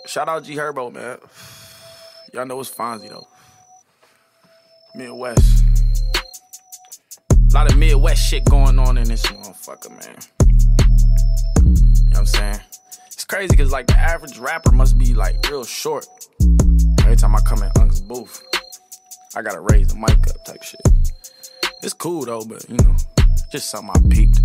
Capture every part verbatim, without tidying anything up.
Shout out G Herbo, man. Y'all know it's Fonzie, though. Midwest. A lot of Midwest shit going on in this motherfucker, man. You know what I'm saying? It's crazy because, like, the average rapper must be, like, real short. Every time I come in Unc's booth, I gotta raise the mic up type shit. It's cool, though, but, you know, just something I peeped.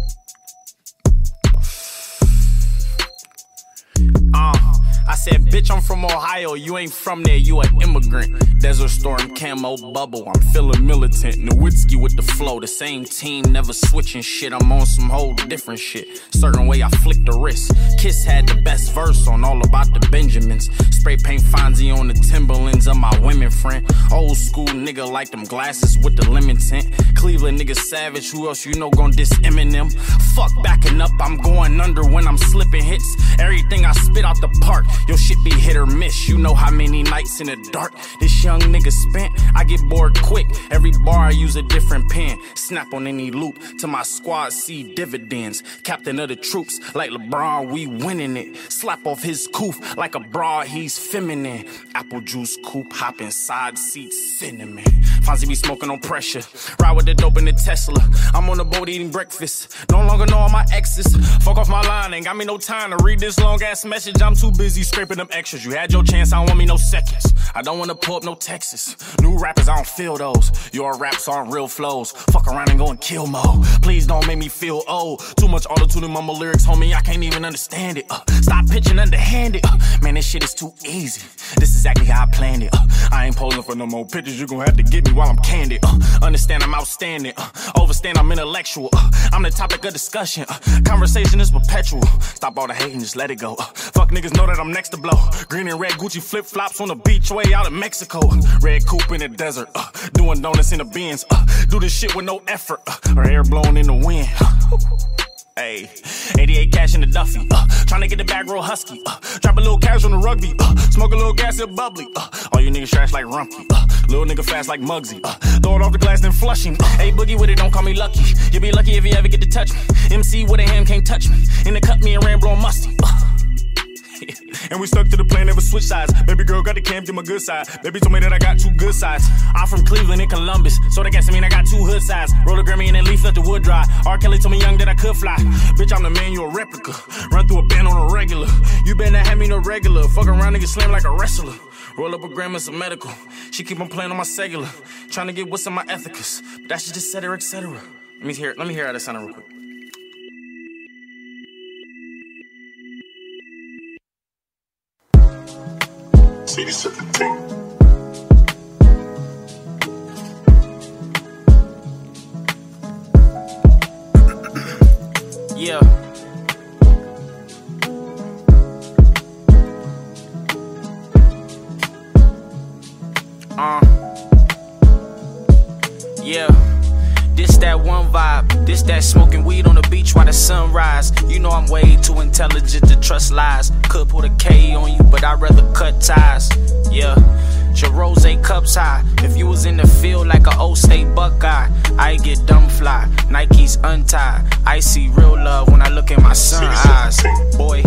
Uh, I said, bitch, I'm from Ohio, you ain't from there, you an immigrant. Desert Storm, camo, bubble, I'm feeling militant. Nowitzki with the flow, the same team, never switching shit. I'm on some whole different shit. Certain way I flick the wrist. Kiss had the best verse on All About the Benjamins. Spray paint Fonzie on the Timberlands of my women friend. Old school nigga like them glasses with the lemon tint. Cleveland nigga savage, who else you know gon' diss Eminem? Fuck backing up, I'm going under when I'm slipping hits. Everything I spit out the park, your shit be hit or miss. You know how many nights in the dark this young nigga spent. I get bored quick, every bar I use a different pen. Snap on any loop till my squad see dividends. Captain of the troops like LeBron, we winning it. Slap off his coof like a broad, he's feminine. Apple juice coupe, hop inside seat, cinnamon. Fonzie be smoking on pressure, ride with the dope in the Tesla. I'm on the boat eating breakfast, no longer know all my exes. Fuck off my line, ain't got me no time to read this long ass message. I'm too busy scraping them extras. You had your chance, I don't want me no seconds. I don't wanna pull up no Texas. New rappers, I don't feel those. Your raps aren't real flows. Fuck around and go and kill mode. Please don't make me feel old. Too much auto-tune in my lyrics, homie, I can't even understand it. Uh, stop pitching underhanded. Uh, man, this shit is too easy. This is exactly how I planned it. Uh, I ain't posing for no more pictures, you gon' have to get me while I'm candid. Uh, understand I'm outstanding. Uh, overstand I'm intellectual. Uh, I'm the topic of discussion. Uh, conversation is perpetual. Stop all the hating, just let it go. Uh, fuck niggas know that I'm next to blow. Green and red Gucci flip-flops on the beach way out of Mexico. Uh, red coupe in the desert. Uh, doing donuts in the bins. Uh, do this shit with no effort. Uh, her hair blowing in the wind. Uh, Ayy, eighty-eight cash in the Duffy, uh, tryna get the bag real husky, uh, drop a little cash on the rugby, uh, smoke a little gas and bubbly, uh, all you niggas trash like Rumpy, uh, little nigga fast like Muggsy, uh, throw it off the glass then flush him, uh, hey boogie with it, don't call me lucky, you be lucky if you ever get to touch me, M C with a hand can't touch me, in the cut me and ran blowing musty, uh. And we stuck to the plan, never switch sides. Baby girl got the cam, get my good side. Baby told me that I got two good sides. I'm from Cleveland and Columbus, so that guess I mean I got two hood sides. Roll a Grammy and then leaf let the wood dry. R. Kelly told me young that I could fly. Bitch, I'm the man, you a replica. Run through a band on a regular. You better not have me no regular. Fuck around and get slammed like a wrestler. Roll up a gram and some medical. She keep on playing on my cellular. Trying to get what's in my ethicus. But that shit just cetera, et cetera. Let me hear, let me hear how that sounded real quick. City seventeen. Yeah. Uh. Yeah. This that one vibe, this that smoking weed on the beach while the sun rise. You know I'm way too intelligent to trust lies. Could put a K on you, but I'd rather cut ties. Yeah, your rose cups high. If you was in the field like an old state Buckeye, I get dumb fly, Nikes untied. I see real love when I look in my son eyes. Boy,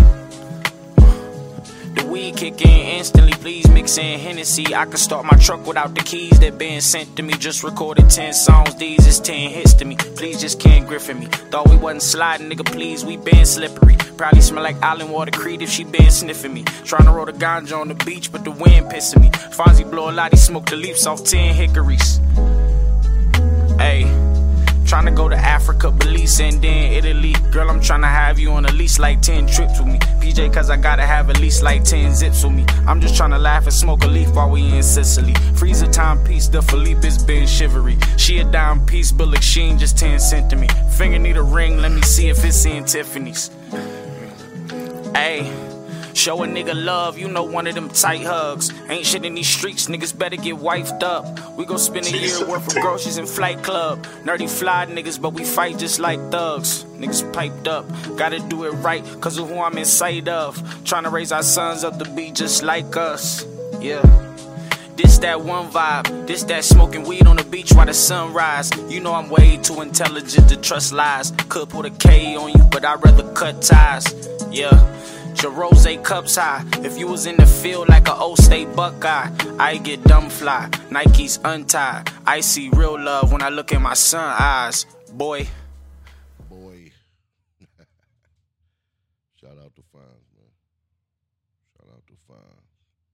the weed kick in instantly, please mix in Hennessy. I can start my truck without the keys that been sent to me. Just recorded ten songs, these is ten hits to me. Please just can't Griffin me. Thought we wasn't sliding, nigga, please, we been slippery. Probably smell like Island Water Creed if she been sniffing me. Tryna roll the ganja on the beach, but the wind pissing me. Fonzie blow a lot, he smoke the leaves off ten hickories. Ayy, tryna go to Africa, Belize, and then Italy. Girl, I'm tryna have you on at least like ten trips with me. P J, cause I gotta have at least like ten zips with me. I'm just tryna laugh and smoke a leaf while we in Sicily. Freezer timepiece, the Felipe's been shivery. She a dime piece, but look, she ain't just ten cent to me. Finger need a ring, let me see if it's in Tiffany's. Ayy, show a nigga love, you know one of them tight hugs. Ain't shit in these streets, niggas better get wifed up. We gon' spend a year worth of groceries in Flight Club. Nerdy fly niggas, but we fight just like thugs. Niggas piped up, gotta do it right, cause of who I'm in sight of. Tryna raise our sons up to be just like us, yeah. This that one vibe, this that smoking weed on the beach while the sun rise. You know I'm way too intelligent to trust lies. Could put a K on you, but I'd rather cut ties, yeah. the rose cups high. If you was in the field like a old state Buckeye, I get dumb fly, Nikes untied. I see real love when I look in my son eyes. Boy. Boy. Shout out to Fonz, man. Shout out to Fonz.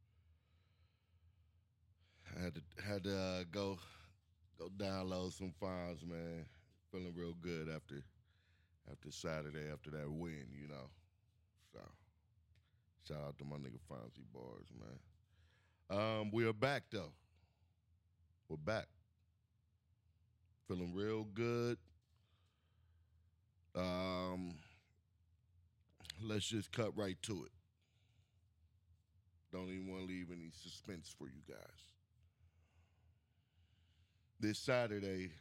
I had to had to uh, go go download some Fonz, man. Feeling real good after after Saturday, after that win, you know. So shout out to my nigga Fonzie Bars, man. Um, we are back though. We're back. Feeling real good. Um, let's just cut right to it. Don't even want to leave any suspense for you guys. This Saturday,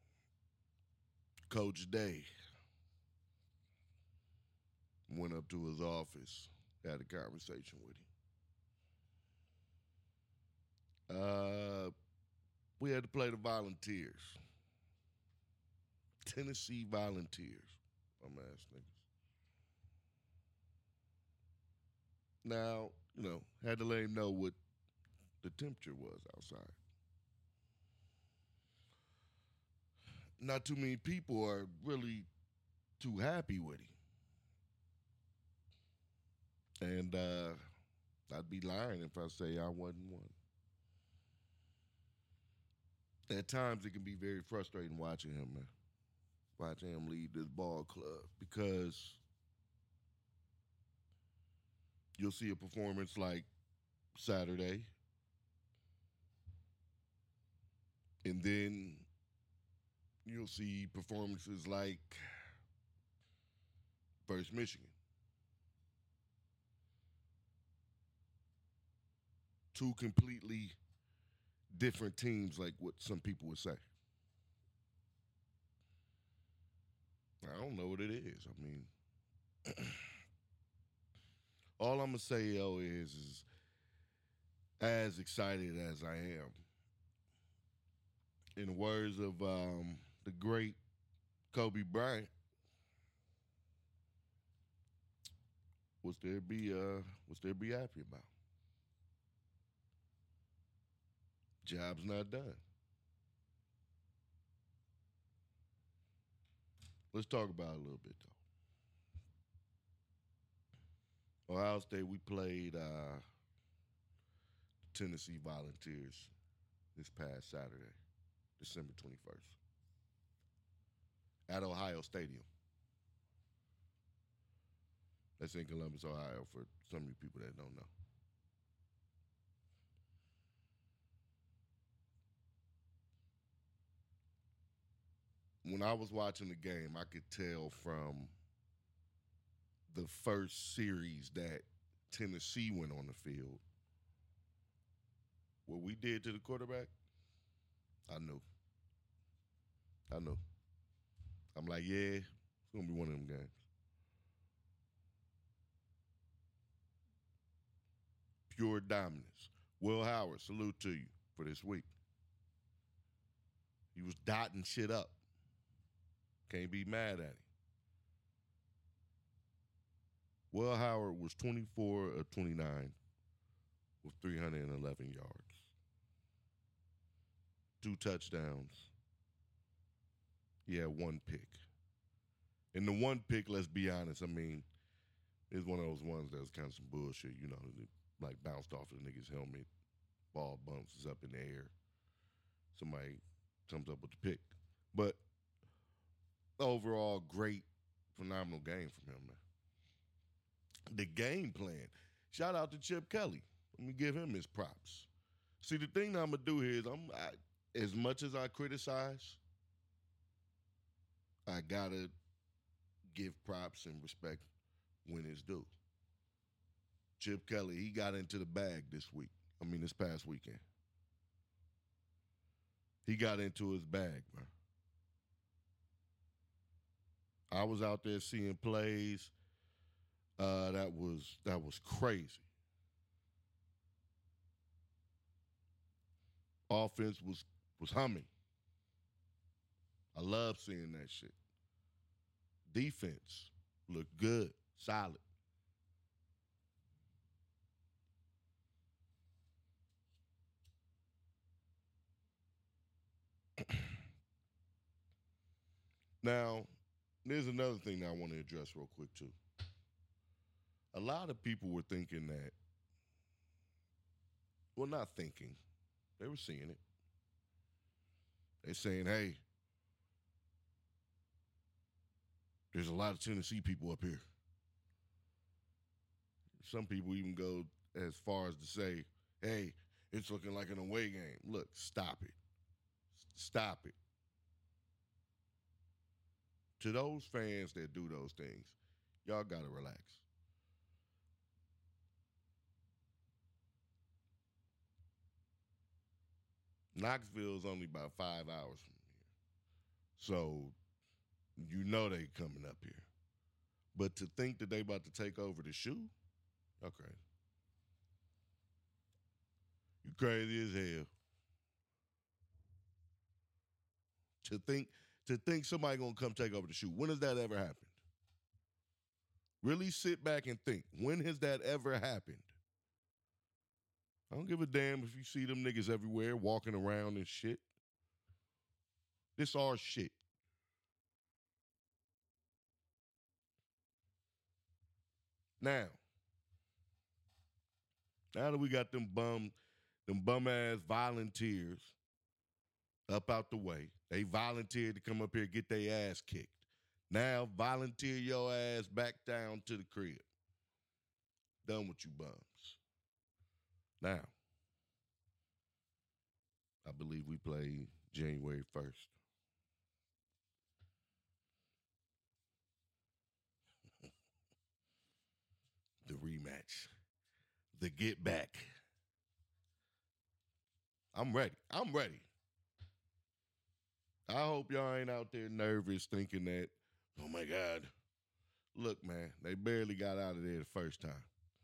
Coach Day went up to his office, had a conversation with him. Uh, we had to play the Volunteers. Tennessee Volunteers. Bum ass niggas. Now, you know, had to let him know what the temperature was outside. Not too many people are really too happy with him. And uh, I'd be lying if I say I wasn't one. At times it can be very frustrating watching him, man. Watching him lead this ball club, because you'll see a performance like Saturday, and then you'll see performances like versus Michigan. Two completely different teams, like what some people would say. I don't know what it is. I mean, all I'm going to say, yo, is, is as excited as I am, in the words of um, the great Kobe Bryant, what's there be, uh, what's there be happy about? Job's not done. Let's talk about it a little bit, though. Ohio State, we played uh, Tennessee Volunteers this past Saturday, December twenty-first, at Ohio Stadium. That's in Columbus, Ohio, for some of you people that don't know. When I was watching the game, I could tell from the first series that Tennessee went on the field, what we did to the quarterback, I knew. I knew. I'm like, yeah, it's going to be one of them games. Pure dominance. Will Howard, salute to you for this week. He was dotting shit up. Can't be mad at him. Will Howard was twenty-four of twenty-nine with three hundred eleven yards. Two touchdowns. He had one pick. And the one pick, let's be honest, I mean, it's one of those ones that was kind of some bullshit, you know, like bounced off the nigga's helmet, ball bounces up in the air. Somebody comes up with the pick. But overall, great, phenomenal game from him, man. The game plan. Shout out to Chip Kelly. Let me give him his props. See, the thing that I'm going to do here is, I'm, I, as much as I criticize, I got to give props and respect when it's due. Chip Kelly, he got into the bag this week. I mean, this past weekend. He got into his bag, man. I was out there seeing plays uh, that was that was crazy. Offense was was humming. I love seeing that shit. Defense looked good, solid. Now, there's another thing that I want to address real quick too. A lot of people were thinking that, well, not thinking, they were seeing it. They're saying, hey, there's a lot of Tennessee people up here. Some people even go as far as to say, hey, it's looking like an away game. Look, stop it. Stop it. To those fans that do those things, y'all got to relax. Knoxville's only about five hours from here. So you know they coming up here. But to think that they about to take over the shoe, okay. You crazy as hell. To think to think somebody gonna come take over the shoe. When has that ever happened? Really sit back and think. When has that ever happened? I don't give a damn if you see them niggas everywhere walking around and shit. This our shit. Now, now that we got them bum, them bum ass volunteers up out the way, they volunteered to come up here and get their ass kicked. Now volunteer your ass back down to the crib. Done with you bums. Now, I believe we play January first. The rematch. The get back. I'm ready. I'm ready. I hope y'all ain't out there nervous thinking that, oh my God. Look, man, they barely got out of there the first time.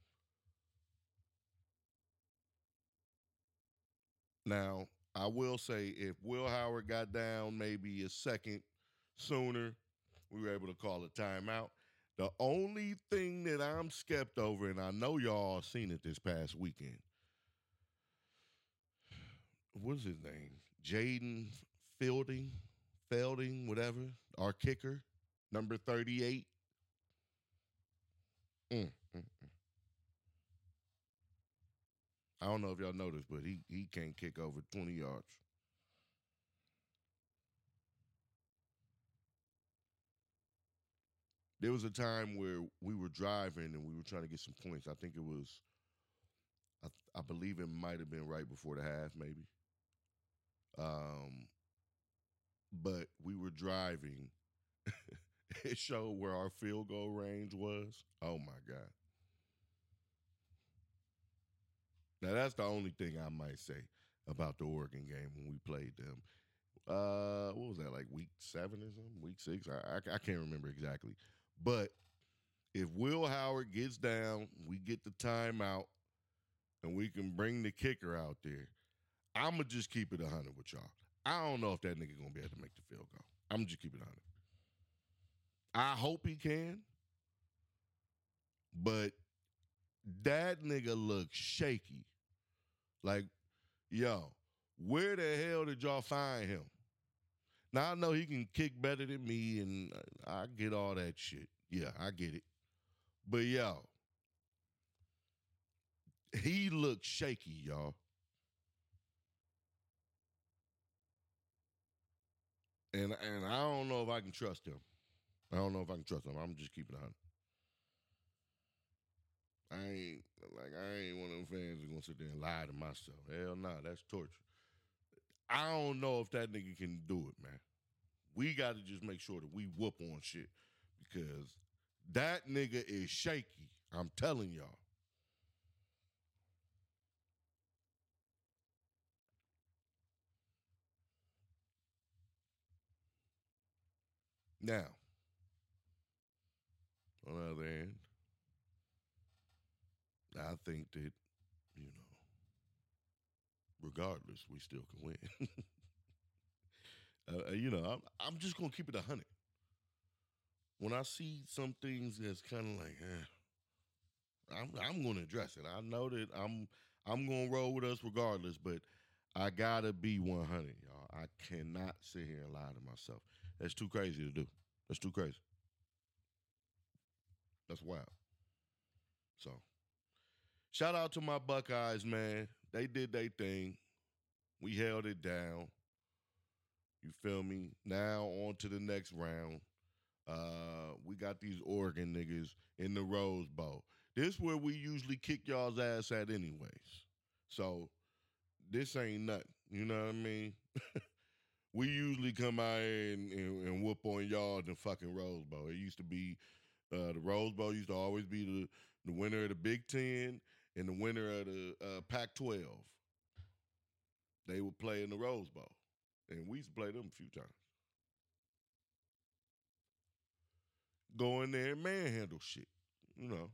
Now, I will say if Will Howard got down maybe a second sooner, we were able to call a timeout. The only thing that I'm skept over, and I know y'all seen it this past weekend, what's his name? Jaden Fielding, Felding, whatever, our kicker, number thirty-eight. Mm, mm, mm. I don't know if y'all noticed, but he he can't kick over twenty yards. There was a time where we were driving and we were trying to get some points. I think it was, I, I believe it might have been right before the half, maybe. Um, but we were driving. It showed where our field goal range was. Oh my God. Now that's the only thing I might say about the Oregon game when we played them. Uh, what was that, like week seven or something? Week six? I, I, I can't remember exactly. But if Will Howard gets down, we get the timeout, and we can bring the kicker out there, I'm going to just keep it one hundred with y'all. I don't know if that nigga going to be able to make the field goal. I'm going to just keep it one hundred. I hope he can, but that nigga looks shaky. Like, yo, where the hell did y'all find him? Now, I know he can kick better than me, and I get all that shit. Yeah, I get it. But, yo, he looks shaky, y'all. And and I don't know if I can trust him. I don't know if I can trust him. I'm just keeping it one hundred. I ain't, like, I ain't one of them fans who's going to sit there and lie to myself. Hell nah, that's torture. I don't know if that nigga can do it, man. We got to just make sure that we whoop on shit because that nigga is shaky. I'm telling y'all. Now, on the other hand, I think that, you know, regardless, we still can win. uh, you know, I'm, I'm just going to keep it one hundred. When I see some things that's kind of like, eh, I'm, I'm going to address it. I know that I'm I'm going to roll with us regardless, but I got to be one hundred, y'all. I cannot sit here and lie to myself. That's too crazy to do. That's too crazy. That's wild. So, shout out to my Buckeyes, man. They did their thing. We held it down. You feel me? Now on to the next round. Uh, we got these Oregon niggas in the Rose Bowl. This where we usually kick y'all's ass at anyways. So this ain't nothing. You know what I mean? We usually come out here and, and, and whoop on y'all in the fucking Rose Bowl. It used to be, uh, the Rose Bowl used to always be the, the winner of the Big Ten and the winner of the uh, Pac twelve. They would play in the Rose Bowl. And we used to play them a few times. Go in there and manhandle shit, you know.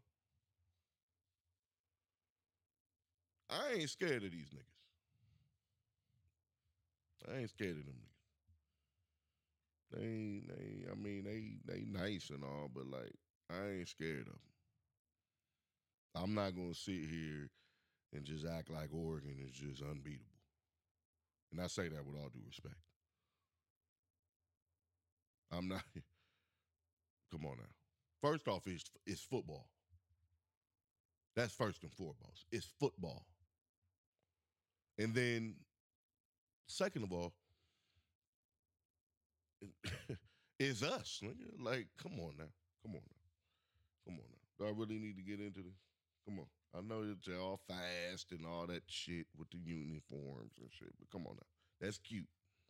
I ain't scared of these niggas. I ain't scared of them niggas. They ain't, they, I mean, they they nice and all, but like, I ain't scared of them. I'm not gonna sit here and just act like Oregon is just unbeatable. And I say that with all due respect. I'm not. Come on now. First off, it's, it's football. That's first and foremost. It's football. And then, second of all, it's us. Nigga. Like, come on now. Come on now. Come on now. Do I really need to get into this? Come on. I know that you're all fast and all that shit with the uniforms and shit, but come on now. That's cute.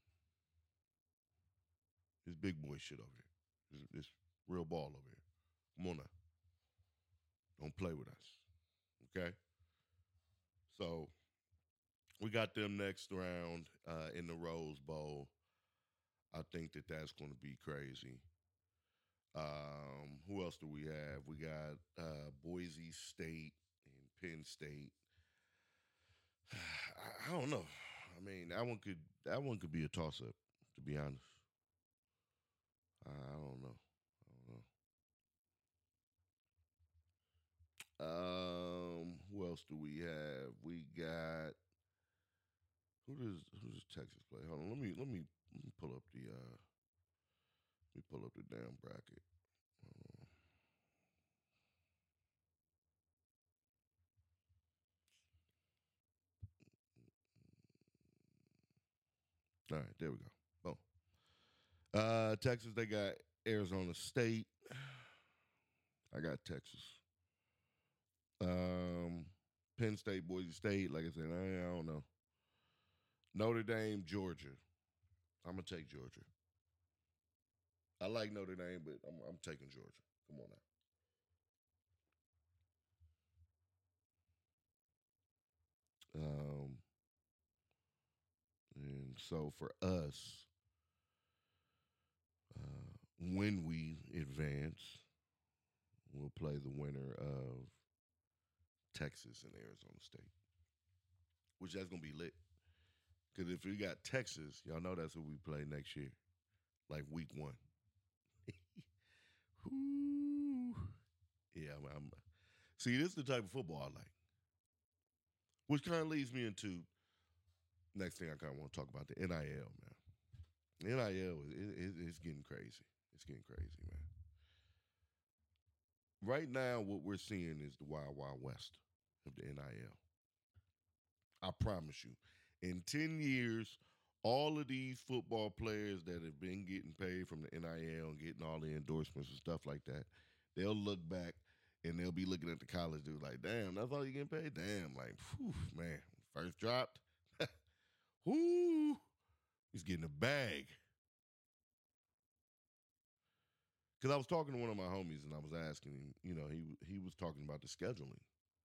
It's big boy shit over here. It's, it's real ball over here. Come on now. Don't play with us. Okay? So, we got them next round uh, in the Rose Bowl. I think that that's going to be crazy. Um, who else do we have? We got uh, Boise State and Penn State. I, I don't know. I mean, that one could that one could be a toss-up, to be honest. I, I don't know. I don't know. Um, who else do we have? We got who does who does Texas play? Hold on, let me let me let me pull up the uh let me pull up the damn bracket. All right, there we go. Boom. Uh, Texas, they got Arizona State. I got Texas. Um, Penn State, Boise State. Like I said, I, I don't know. Notre Dame, Georgia. I'm gonna take Georgia. I like Notre Dame, but I'm, I'm taking Georgia. Come on now. Um, and so for us, uh, when we advance, we'll play the winner of Texas and Arizona State, which that's gonna be lit. Because if we got Texas, y'all know that's who we play next year, like week one. Whoo. Yeah, I'm, I'm. See, this is the type of football I like. Which kind of leads me into next thing I kind of want to talk about, the N I L, man. The N I L is it, it, it's getting crazy. It's getting crazy, man. Right now, what we're seeing is the wild, wild west of the N I L. I promise you. In ten years, all of these football players that have been getting paid from the N I L and getting all the endorsements and stuff like that, they'll look back and they'll be looking at the college dude like, damn, that's all you getting paid? Damn, like, whew, man, first dropped. Whoo, he's getting a bag. Because I was talking to one of my homies and I was asking him, you know, he he was talking about the scheduling.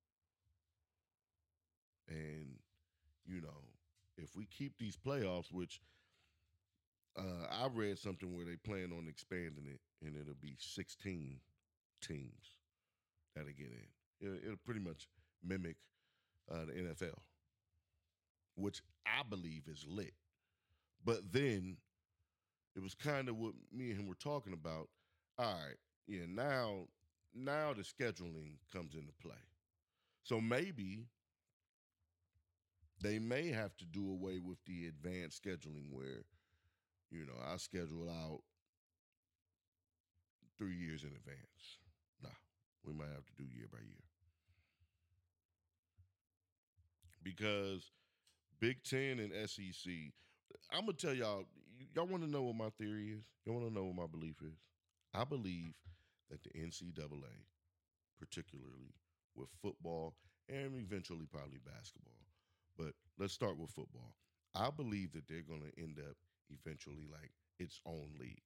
And, you know, if we keep these playoffs, which uh, I read something where they plan on expanding it and it'll be sixteen teams that'll get in. It'll, it'll pretty much mimic uh, the N F L, which I believe is lit. But then it was kind of what me and him were talking about. All right, yeah, now, now the scheduling comes into play. So maybe they may have to do away with the advanced scheduling where, you know, I schedule out three years in advance. Nah, we might have to do year by year. Because Big Ten and S E C, I'm going to tell y'all, y- y'all want to know what my theory is? Y'all want to know what my belief is? I believe that the N C double A, particularly with football and eventually probably basketball, but let's start with football. I believe that they're going to end up eventually like its own league.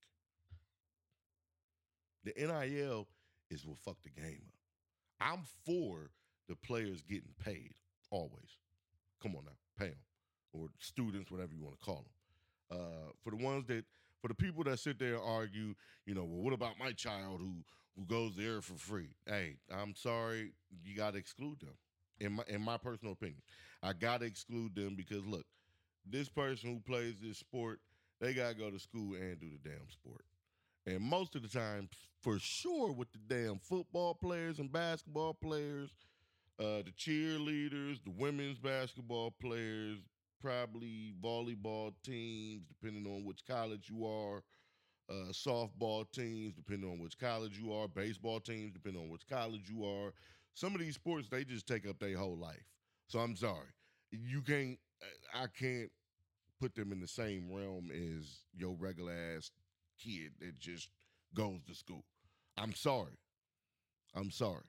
The N I L is what fucked the game up. I'm for the players getting paid always. Come on now, pay them, or students, whatever you want to call them. Uh, for the ones that, for the people that sit there and argue, you know, well, what about my child who who goes there for free? Hey, I'm sorry, you got to exclude them. In my in my personal opinion, I got to exclude them because look, this person who plays this sport, they gotta go to school and do the damn sport. And most of the time, for sure, with the damn football players and basketball players, uh, the cheerleaders, the women's basketball players, probably volleyball teams, depending on which college you are, uh, softball teams, depending on which college you are, baseball teams, depending on which college you are. Some of these sports, they just take up their whole life. So I'm sorry. You can't, I can't put them in the same realm as your regular ass kid that just goes to school. I'm sorry. I'm sorry.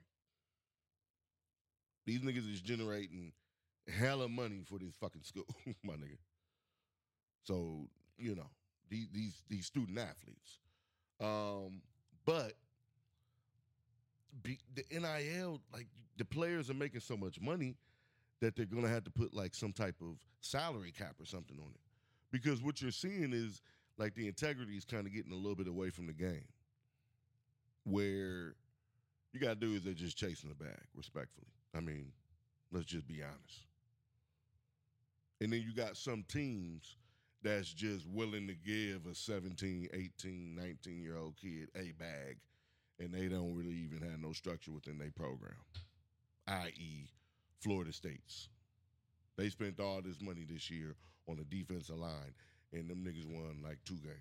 These niggas is generating hella money for this fucking school, my nigga. So, you know, these these these student athletes. Um, but be, the N I L, like the players are making so much money that they're gonna have to put like some type of salary cap or something on it. Because what you're seeing is like the integrity is kind of getting a little bit away from the game. Where you gotta do is they're just chasing the bag, respectfully. I mean, let's just be honest. And then you got some teams that's just willing to give a seventeen, eighteen, nineteen year old kid a bag, and they don't really even have no structure within their program, that is, Florida State's. They spent all this money this year on the defensive line, and them niggas won like two games.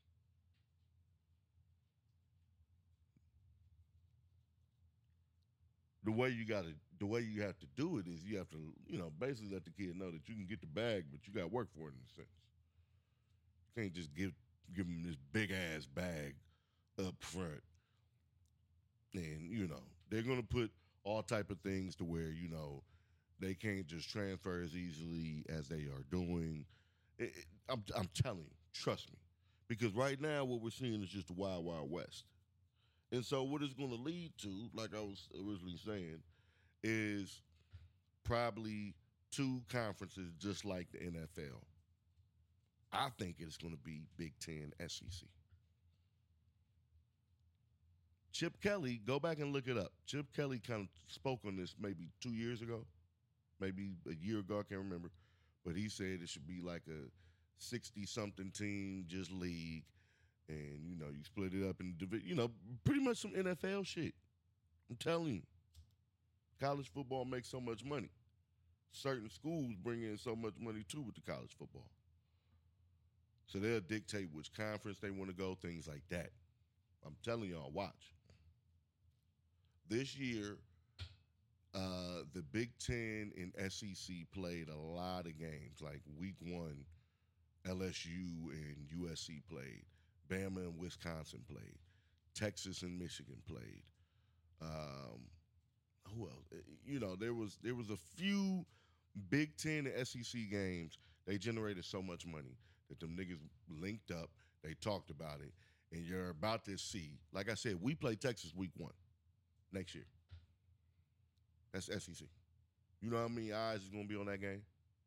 The way you got to, the way you have to do it is you have to, you know, basically let the kid know that you can get the bag, but you got to work for it in a sense. You can't just give give them this big ass bag up front, and you know they're gonna put all type of things to where you know they can't just transfer as easily as they are doing. It, it, I'm I'm telling you, trust me, because right now what we're seeing is just the wild wild west. And so what it's going to lead to, like I was originally saying, is probably two conferences just like the N F L. I think it's going to be Big Ten, S E C. Chip Kelly, go back and look it up. Chip Kelly kind of spoke on this maybe two years ago, maybe a year ago, I can't remember. But he said it should be like a sixty-something team just league. And, you know, you split it up in division, you know, pretty much some N F L shit. I'm telling you. College football makes so much money. Certain schools bring in so much money, too, with the college football. So they'll dictate which conference they want to go, things like that. I'm telling y'all, watch. This year, uh, the Big Ten and S E C played a lot of games. Like week one, L S U and U S C played. Bama and Wisconsin played. Texas and Michigan played. Um, who else? Uh, You know, there was there was a few Big Ten and S E C games. They generated so much money that them niggas linked up. They talked about it, and you're about to see. Like I said, we play Texas week one next year. That's S E C. You know how many eyes is gonna be on that game?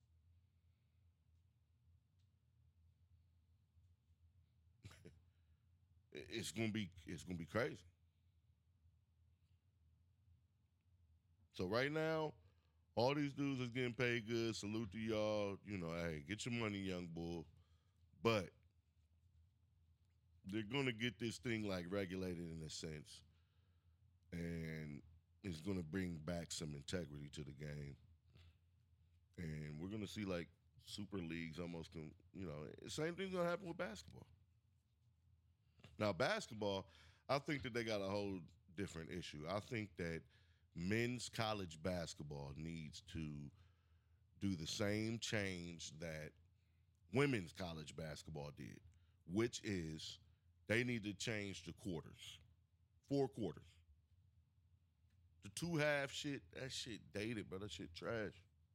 It's gonna be it's gonna be crazy. So right now, all these dudes is getting paid good. Salute to y'all. You know, hey, get your money, young bull. But they're gonna get this thing like regulated in a sense, and it's gonna bring back some integrity to the game. And we're gonna see like super leagues almost. You know, same thing's gonna happen with basketball. Now, basketball, I think that they got a whole different issue. I think that men's college basketball needs to do the same change that women's college basketball did, which is they need to change the quarters, four quarters. The two half shit, that shit dated, bro. That shit trash.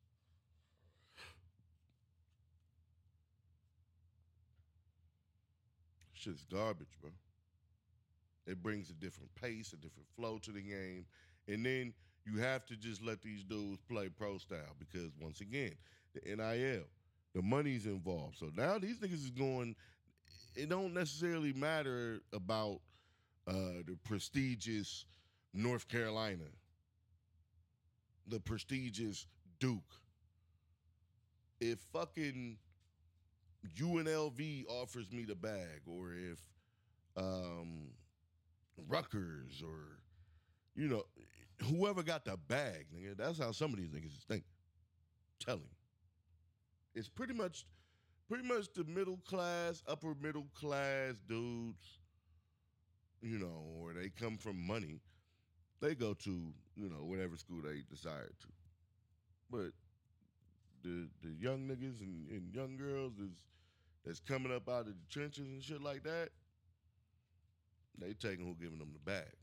Shit's garbage, bro. It brings a different pace, a different flow to the game. And then you have to just let these dudes play pro style because, once again, the N I L, the money's involved. So now these niggas is going, it don't necessarily matter about uh, the prestigious North Carolina, the prestigious Duke. If fucking U N L V offers me the bag, or if um, Rutgers, or, you know, whoever got the bag, nigga, that's how some of these niggas is thinking. Tell him. It's pretty much, pretty much the middle class, upper middle class dudes, you know, or they come from money. They go to, you know, whatever school they desire to. But the the young niggas and, and young girls is that's coming up out of the trenches and shit like that, they taking who giving them the bag.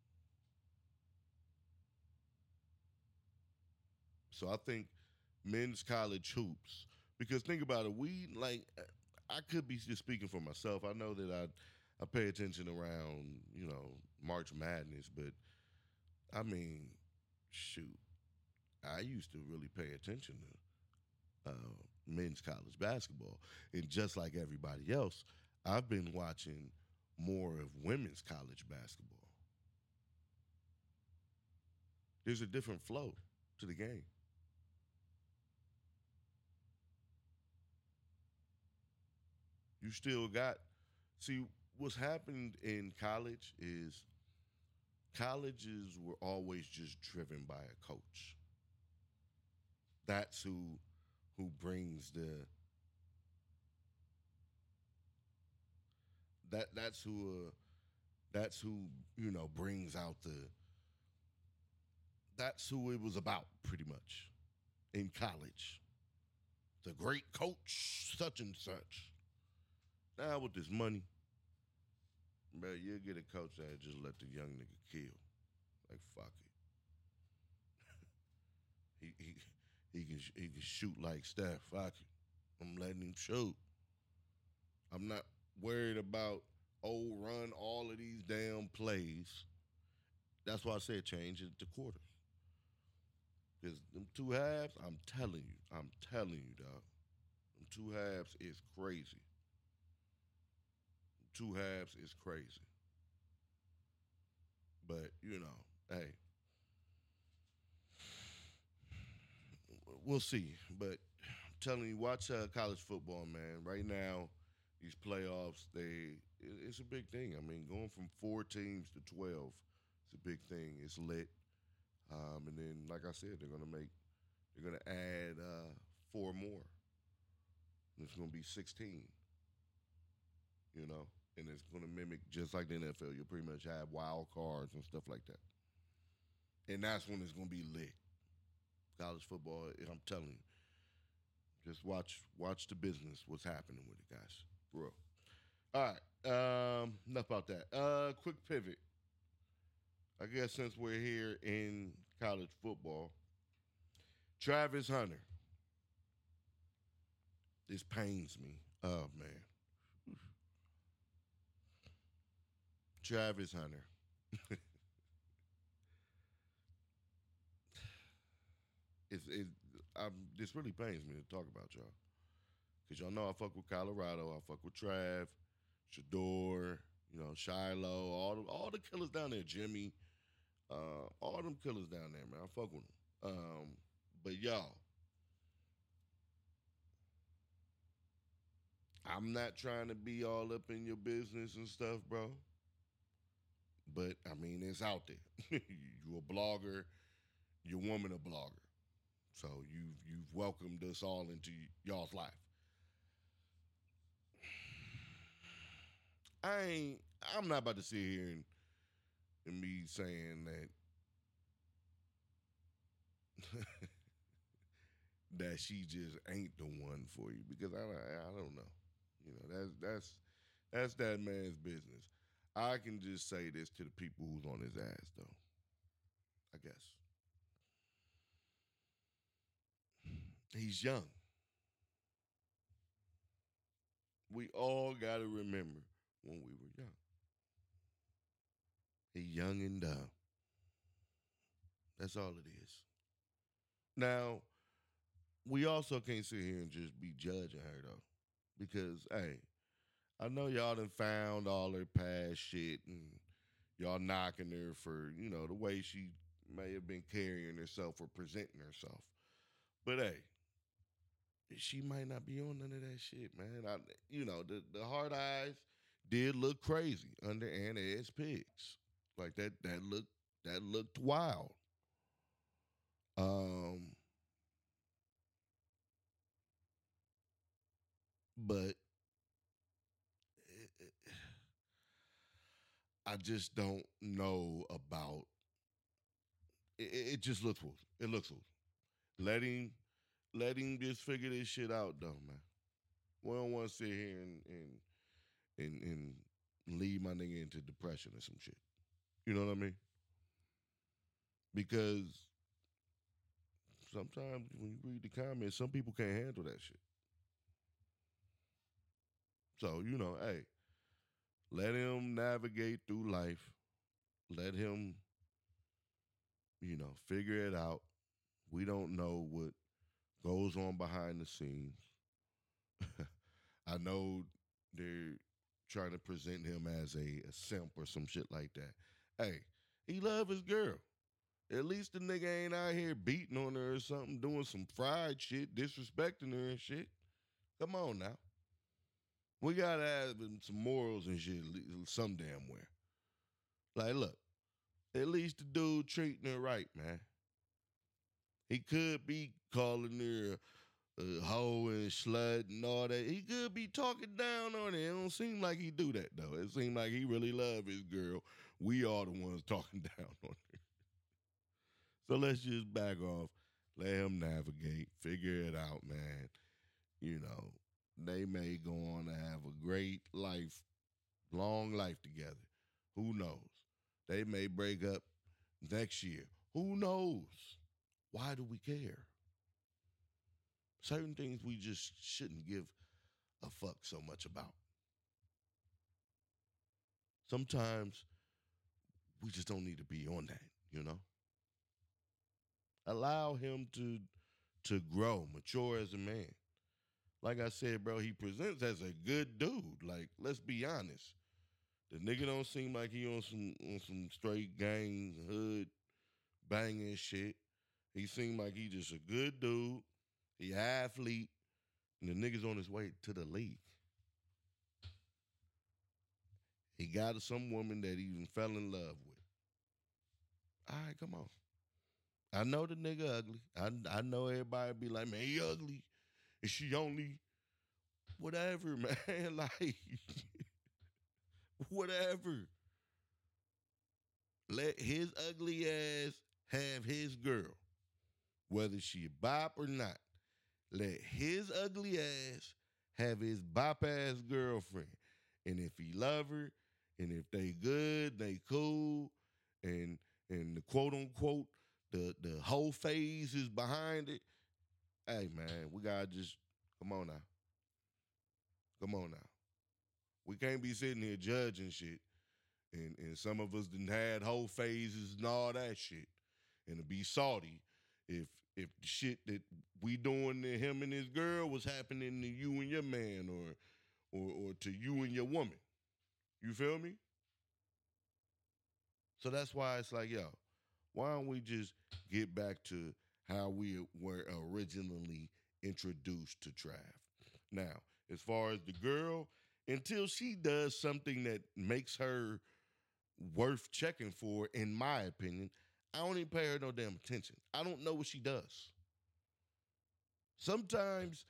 So I think men's college hoops, because think about it, we like, I could be just speaking for myself. I know that I I pay attention around, you know, March Madness, but I mean, shoot, I used to really pay attention to uh, men's college basketball. And just like everybody else, I've been watching more of women's college basketball. There's a different flow to the game. You still got, see, what's happened in college is colleges were always just driven by a coach. That's who who brings the that that's who uh, that's who, you know, brings out the that's who it was about pretty much in college. The great coach such and such. Now with this money, man, you'll get a coach that just let the young nigga kill. Like, fuck it. he he he can he can shoot like Steph. Fuck it. I'm letting him shoot. I'm not worried about, oh, run all of these damn plays. That's why I said change it to quarters. Because them two halves, I'm telling you, I'm telling you, dog. Them two halves is crazy. Two halves is crazy. But, you know, hey, we'll see. But I'm telling you, watch uh, college football, man. Right now, these playoffs, they it's a big thing. I mean, going from four teams to twelve, it's a big thing. It's lit. Um, and then, like I said, they're gonna make, they're gonna add uh, four more. And it's gonna be sixteen. You know, and it's gonna mimic just like the N F L. You'll pretty much have wild cards and stuff like that. And that's when it's gonna be lit. College football, I'm telling you. Just watch watch the business, what's happening with it, guys. For real. All right. Um, enough about that. Uh, quick pivot. I guess since we're here in college football, Travis Hunter. This pains me. Oh, man. Travis Hunter. it's, it, I'm, this really pains me to talk about, y'all. Because y'all know I fuck with Colorado. I fuck with Trav, Shador, you know, Shiloh, all the, all the killers down there, Jimmy. Uh, all them killers down there, man. I fuck with them. Um, but y'all, I'm not trying to be all up in your business and stuff, bro. But, I mean, it's out there. You a blogger. Your woman a blogger. So you've, you've welcomed us all into y'all's life. I ain't, I'm not about to sit here and in me saying that that she just ain't the one for you because I, I, I don't know. You know, that's that's that's that man's business. I can just say this to the people who's on his ass though. I guess. He's young. We all got to remember when we were young. He's young and dumb. That's all it is. Now, we also can't sit here and just be judging her though, because hey, I know y'all done found all her past shit and y'all knocking her for you know the way she may have been carrying herself or presenting herself, but hey, she might not be on none of that shit, man. I, you know, the, the hard eyes did look crazy under Aunt Ed's pigs. Like that that looked that looked wild. Um but it, it, I just don't know about it, it just looks foolish. It looks foolish. Let him let him just figure this shit out though, man. We don't want to sit here and and and and lead my nigga into depression or some shit. You know what I mean? Because sometimes when you read the comments, some people can't handle that shit. So, you know, hey, let him navigate through life. Let him, you know, figure it out. We don't know what goes on behind the scenes. I know they're trying to present him as a, a simp or some shit like that. Hey, he love his girl. At least the nigga ain't out here beating on her or something, doing some fried shit, disrespecting her and shit. Come on now. We gotta have some morals and shit some damn where. Like, look, at least the dude treating her right, man. He could be calling her a hoe and slut and all that. He could be talking down on it. It don't seem like he do that, though. It seems like he really love his girl. We are the ones talking down on her. So let's just back off. Let him navigate. Figure it out, man. You know, they may go on to have a great life, long life together. Who knows? They may break up next year. Who knows? Why do we care? Certain things we just shouldn't give a fuck so much about. Sometimes we just don't need to be on that, you know? Allow him to to grow, mature as a man. Like I said, bro, he presents as a good dude. Like, let's be honest. The nigga don't seem like he on some on some straight gang hood banging shit. He seemed like he just a good dude. He an athlete. And the nigga's on his way to the league. He got some woman that he even fell in love with. All right, come on. I know the nigga ugly. I, I know everybody be like, man, he ugly. And she only, whatever, man. Like, whatever. Let his ugly ass have his girl. Whether she a bop or not. Let his ugly ass have his bop ass girlfriend. And if he love her, and if they good, they cool, and and the quote unquote, the the whole phase is behind it. Hey man, we gotta just come on now. Come on now. We can't be sitting here judging shit. And and some of us done had whole phases and all that shit. And to be salty if if the shit that we doing to him and his girl was happening to you and your man or or or to you and your woman. You feel me? So that's why it's like, yo, why don't we just get back to how we were originally introduced to Trav? Now, as far as the girl, until she does something that makes her worth checking for, in my opinion, I don't even pay her no damn attention. I don't know what she does. Sometimes,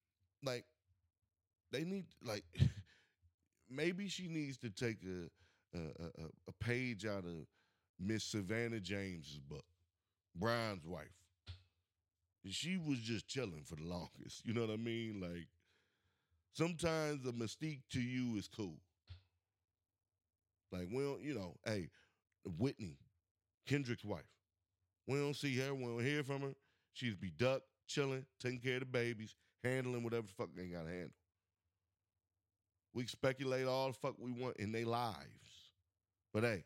like, they need, like, maybe she needs to take a a, a, a page out of Miss Savannah James's book, Brian's wife. She was just chilling for the longest. You know what I mean? Like, sometimes the mystique to you is cool. Like, we don't, you know, hey, Whitney, Kendrick's wife. We don't see her. We don't hear from her. She'd be duck, chilling, taking care of the babies, handling whatever the fuck they got to handle. We speculate all the fuck we want in their lives. But hey,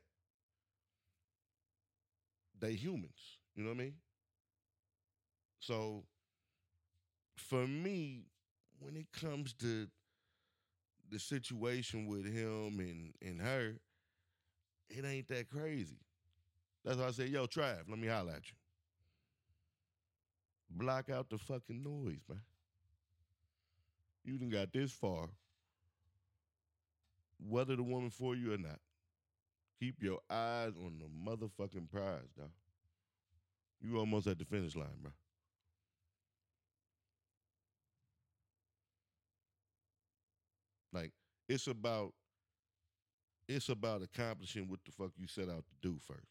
they humans. You know what I mean? So, for me, when it comes to the situation with him and, and her, it ain't that crazy. That's why I say, yo, Trav, let me holler at you. Block out the fucking noise, man. You done got this far. Whether the woman for you or not, keep your eyes on the motherfucking prize, dog. You almost at the finish line, bro. Like, it's about, it's about accomplishing what the fuck you set out to do first.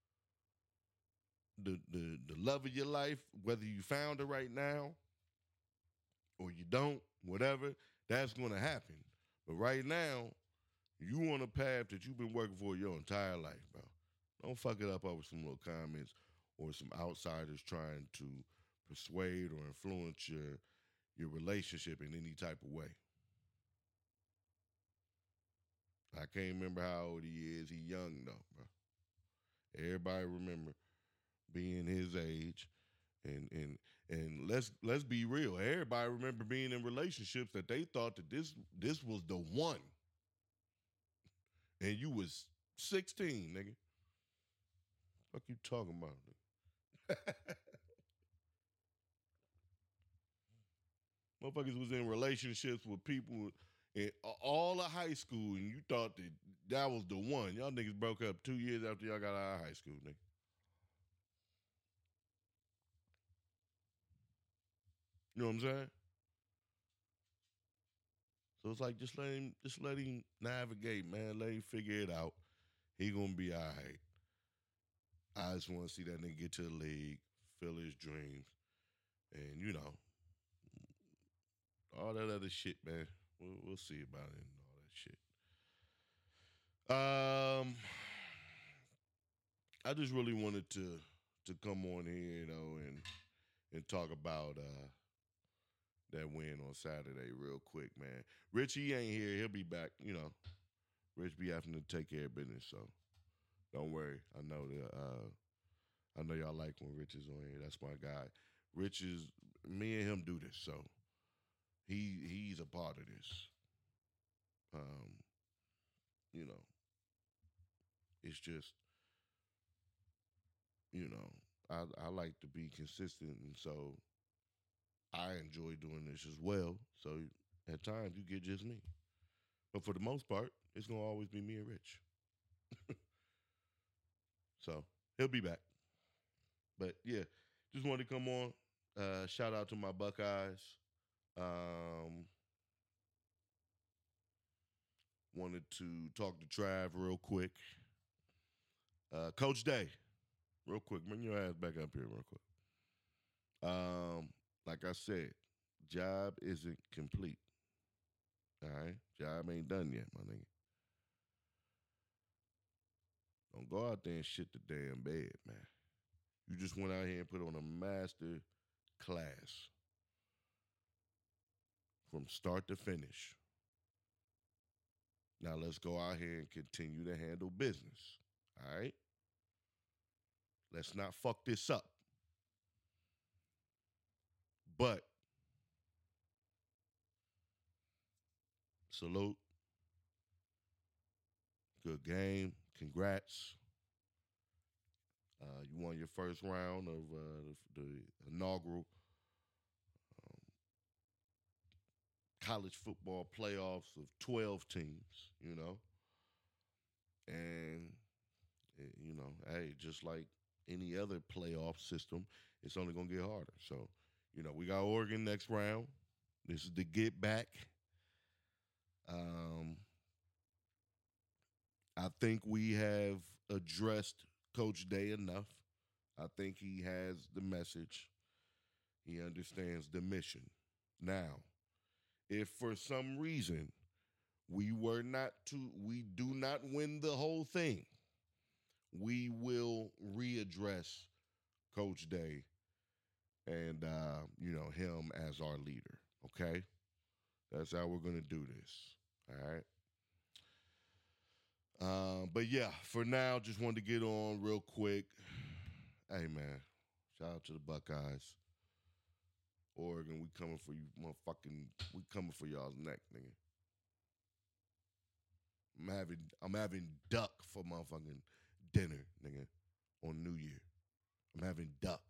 The, the the love of your life, whether you found her right now or you don't, whatever, that's going to happen. But right now, you on a path that you've been working for your entire life, bro. Don't fuck it up over some little comments or some outsiders trying to persuade or influence your your relationship in any type of way. I can't remember how old he is. He young though, bro. Everybody remember being his age, and and and let's let's be real. Everybody remember being in relationships that they thought that this this was the one, and you was sixteen, nigga. Fuck you talking about, nigga? Motherfuckers was in relationships with people in all of high school, and you thought that that was the one. Y'all niggas broke up two years after y'all got out of high school, nigga. You know what I'm saying? So it's like just let him, just let him navigate, man. Let him figure it out. He gonna be all right. I just want to see that nigga get to the league, fill his dreams, and you know, all that other shit, man. We'll, we'll see about it and all that shit. Um, I just really wanted to to come on here, you know, and and talk about uh, that win on Saturday real quick, man. Richie ain't here. He'll be back, you know. Rich be having to take care of business, so don't worry. I know that uh, I know y'all like when Rich is on here. That's my guy. Rich is, me and him do this, so he he's a part of this. Um, you know, it's just, you know, I I like to be consistent, and so I enjoy doing this as well. So at times you get just me, but for the most part, it's gonna always be me and Rich. So he'll be back. But yeah, just wanted to come on. Uh, shout out to my Buckeyes. Um, wanted to talk to Trav real quick. Uh, Coach Day, real quick, bring your ass back up here real quick. Um, like I said, job isn't complete. All right, job ain't done yet, my nigga. Don't go out there and shit the damn bed, man. You just went out here and put on a master class from start to finish. Now let's go out here and continue to handle business. All right? Let's not fuck this up. But salute. Good game. Congrats. Uh, you won your first round of uh, the, the inaugural um, college football playoffs of twelve teams, you know. And, you know, hey, just like any other playoff system, it's only going to get harder. So, you know, we got Oregon next round. This is the get back. Um, I think we have addressed Coach Day enough. I think he has the message. He understands the mission. Now, if for some reason we were not to, we do not win the whole thing, we will readdress Coach Day and, uh, you know, him as our leader, okay? That's how we're going to do this, all right? Um, but, yeah, for now, just wanted to get on real quick. Hey, man, shout out to the Buckeyes. Oregon, we coming for you, motherfucking, we coming for y'all's neck, nigga. I'm having, I'm having duck for motherfucking dinner, nigga, on New Year. I'm having duck.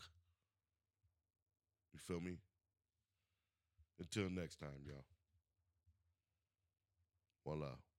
You feel me? Until next time, y'all. Voila.